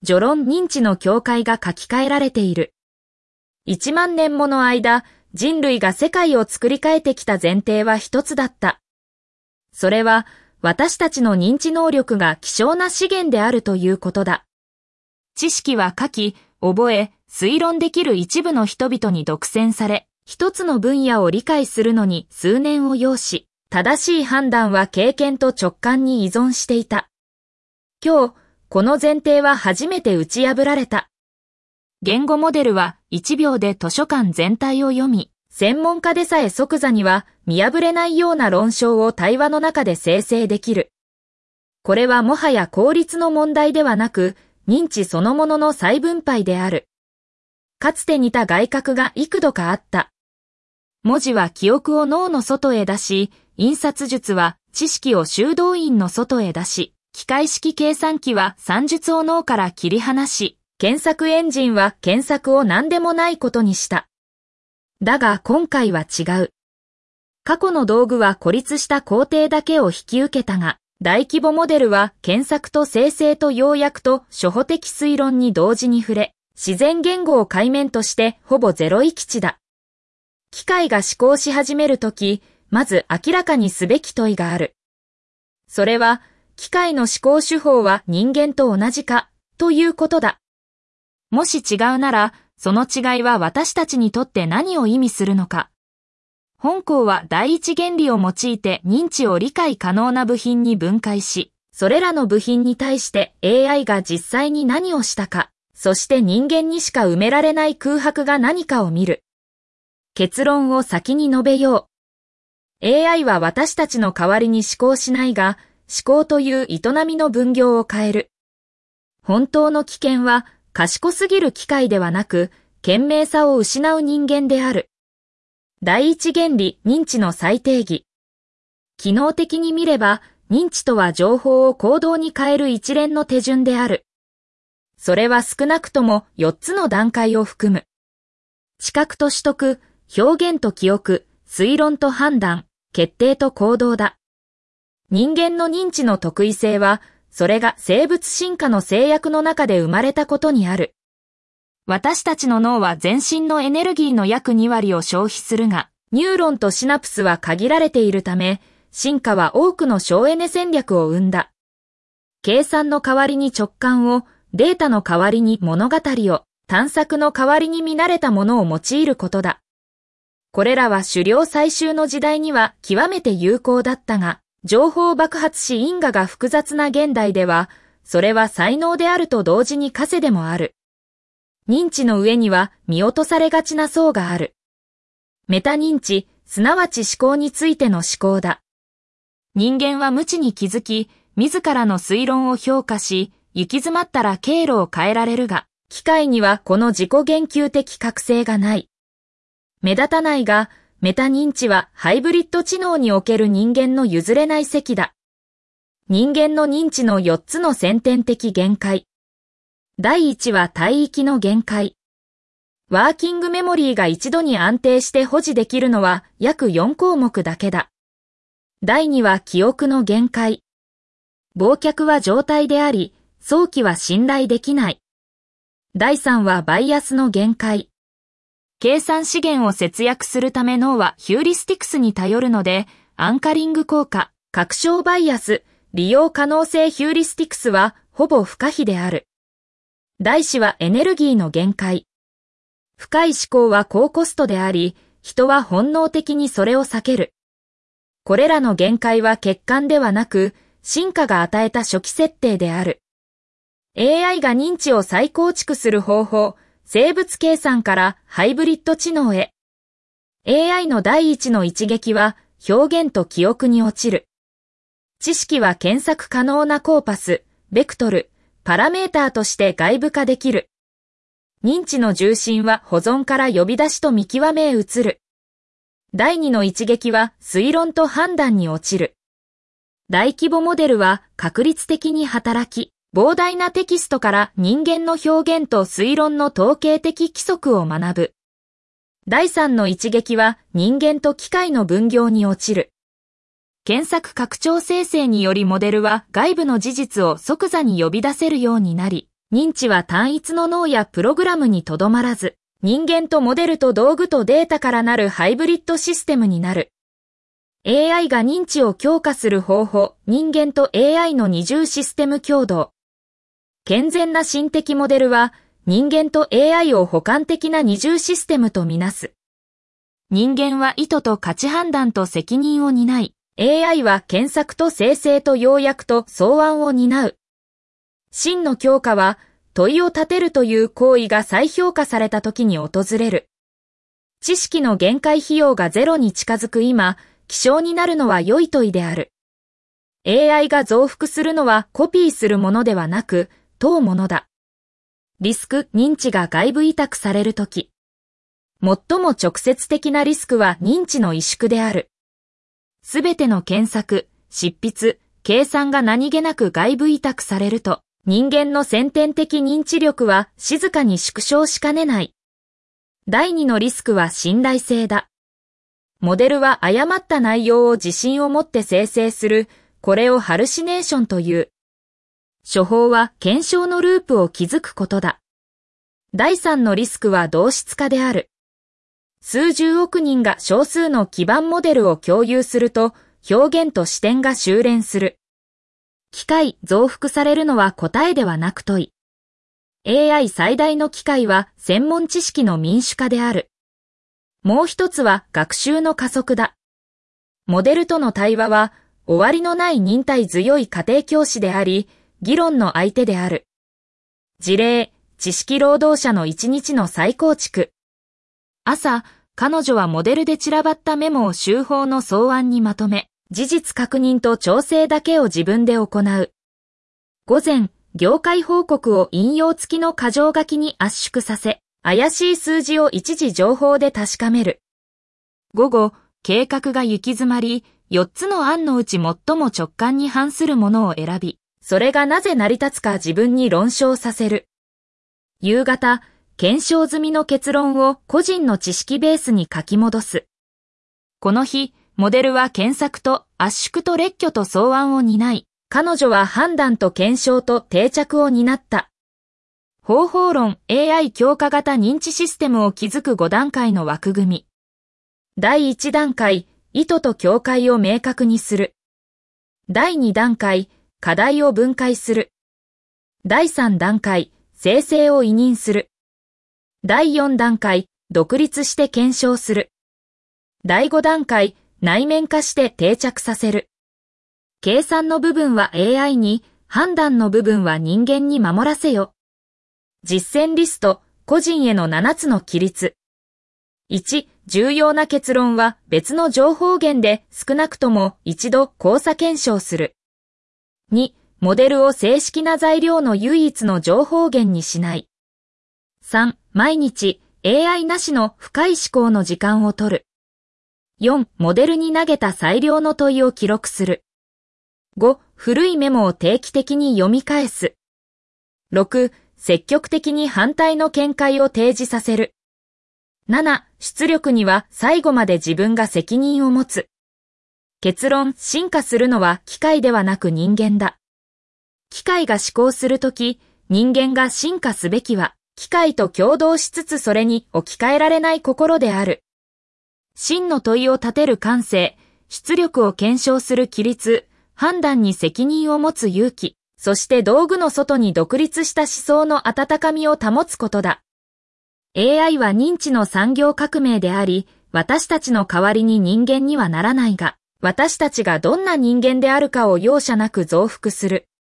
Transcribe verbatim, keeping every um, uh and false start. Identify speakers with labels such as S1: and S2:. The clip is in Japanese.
S1: 序論認知の境界が書き換えられている。一万年もの間、人類が世界を作り変えてきた前提は一つだった。それは、私たちの認知能力が希少な資源であるということだ。知識は書き、覚え、推論できる一部の人々に独占され、一つの分野を理解するのに数年を要し、正しい判断は経験と直感に依存していた。今日、この前提は初めて打ち破られた。言語モデルはいちびょうで図書館全体を読み、専門家でさえ即座には見破れないような論証を対話の中で生成できる。これはもはや効率の問題ではなく、認知そのものの再分配である。かつて似た外郭が幾度かあった。文字は記憶を脳の外へ出し、印刷術は知識を修道院の外へ出し、機械式計算機は算術を脳から切り離し、検索エンジンは検索を何でもないことにした。だが今回は違う。過去の道具は孤立した工程だけを引き受けたが、大規模モデルは検索と生成と要約と初歩的推論に同時に触れ、自然言語を界面としてほぼゼロ域値だ。機械が思考し始めるとき、まず明らかにすべき問いがある。それは、機械の思考手法は人間と同じか、ということだ。もし違うなら、その違いは私たちにとって何を意味するのか。本校は第一原理を用いて認知を理解可能な部品に分解し、それらの部品に対して エーアイ が実際に何をしたか、そして人間にしか埋められない空白が何かを見る。結論を先に述べよう。エーアイ は私たちの代わりに思考しないが、思考という営みの分業を変える。本当の危険は賢すぎる機械ではなく、賢明さを失う人間である。第一原理認知の再定義。機能的に見れば、認知とは情報を行動に変える一連の手順である。それは少なくともよっつの段階を含む。知覚と取得、表現と記憶、推論と判断、決定と行動だ。人間の認知の特異性は、それが生物進化の制約の中で生まれたことにある。私たちの脳は全身のエネルギーの約にわりを消費するが、ニューロンとシナプスは限られているため、進化は多くの省エネ戦略を生んだ。計算の代わりに直感を、データの代わりに物語を、探索の代わりに見慣れたものを用いることだ。これらは狩猟採集の時代には極めて有効だったが、情報爆発し因果が複雑な現代では、それは才能であると同時に枷でもある。認知の上には見落とされがちな層がある。メタ認知、すなわち思考についての思考だ。人間は無知に気づき、自らの推論を評価し、行き詰まったら経路を変えられるが、機械にはこの自己言及的覚醒がない。目立たないが、メタ認知はハイブリッド知能における人間の譲れない席だ。人間の認知のよっつの先天的限界。第一は帯域の限界。ワーキングメモリーが一度に安定して保持できるのは約よんこうもくだけだ。第二は記憶の限界。忘却は状態であり、早期は信頼できない。第三はバイアスの限界。計算資源を節約するため脳はヒューリスティクスに頼るので、アンカリング効果、確証バイアス、利用可能性ヒューリスティクスはほぼ不可避である。第四はエネルギーの限界。深い思考は高コストであり、人は本能的にそれを避ける。これらの限界は欠陥ではなく、進化が与えた初期設定である。エーアイ が認知を再構築する方法、生物計算からハイブリッド知能へ。エーアイ の第一の一撃は表現と記憶に落ちる。知識は検索可能なコーパス、ベクトル、パラメーターとして外部化できる。認知の重心は保存から呼び出しと見極めへ移る。第二の一撃は推論と判断に落ちる。大規模モデルは確率的に働き、膨大なテキストから人間の表現と推論の統計的規則を学ぶ。第三の一撃は人間と機械の分業に落ちる。検索拡張生成によりモデルは外部の事実を即座に呼び出せるようになり、 認知は単一の脳やプログラムにとどまらず、人間とモデルと道具とデータからなるハイブリッドシステムになる。エーアイ が認知を強化する方法、人間と エーアイ の二重システム共同。健全な心的モデルは、人間と エーアイ を補完的な二重システムとみなす。人間は意図と価値判断と責任を担い、エーアイ は検索と生成と要約と草案を担う。真の強化は、問いを立てるという行為が再評価された時に訪れる。知識の限界費用がゼロに近づく今、希少になるのは良い問いである。エーアイ が増幅するのはコピーするものではなく、問うものだ。リスク、認知が外部委託されるとき。最も直接的なリスクは認知の萎縮である。すべての検索、執筆、計算が何気なく外部委託されると、人間の先天的認知力は静かに縮小しかねない。第二のリスクは信頼性だ。モデルは誤った内容を自信を持って生成する、これをハルシネーションという。処方は検証のループを築くことだ。第三のリスクは同質化である。数十億人が少数の基盤モデルを共有すると、表現と視点が修練する。機械増幅されるのは答えではなく問い。エーアイ 最大の機会は専門知識の民主化である。もう一つは学習の加速だ。モデルとの対話は終わりのない忍耐強い家庭教師であり、議論の相手である。事例、知識労働者の一日の再構築。朝、彼女はモデルで散らばったメモを週報の草案にまとめ、事実確認と調整だけを自分で行う。午前、業界報告を引用付きの箇条書きに圧縮させ、怪しい数字を一時情報で確かめる。午後、計画が行き詰まり、よっつの案のうち最も直感に反するものを選び、それがなぜ成り立つか自分に論証させる。夕方、検証済みの結論を個人の知識ベースに書き戻す。この日、モデルは検索と圧縮と列挙と草案を担い、彼女は判断と検証と定着を担った。方法論 エーアイ 強化型認知システムを築くご段階の枠組み。だいいち段階、意図と境界を明確にする。だいに段階、課題を分解する。だいさん段階、生成を委任する。だいよん段階、独立して検証する。だいご段階、内面化して定着させる。計算の部分は エーアイ に、判断の部分は人間に守らせよ。実践リスト、個人へのななつの規律。いち、重要な結論は別の情報源で少なくとも一度交差検証する。に、モデルを正式な材料の唯一の情報源にしない。さん、毎日 エーアイ なしの深い思考の時間を取る。よん、モデルに投げた最良の問いを記録する。ご、古いメモを定期的に読み返す。ろく、積極的に反対の見解を提示させる。なな、出力には最後まで自分が責任を持つ。結論、進化するのは機械ではなく人間だ。機械が思考するとき、人間が進化すべきは、機械と共同しつつそれに置き換えられない心である。真の問いを立てる感性、出力を検証する規律、判断に責任を持つ勇気、そして道具の外に独立した思想の温かみを保つことだ。エーアイ は認知の産業革命であり、私たちの代わりに人間にはならないが、私たちがどんな人間であるかを容赦なく増幅する。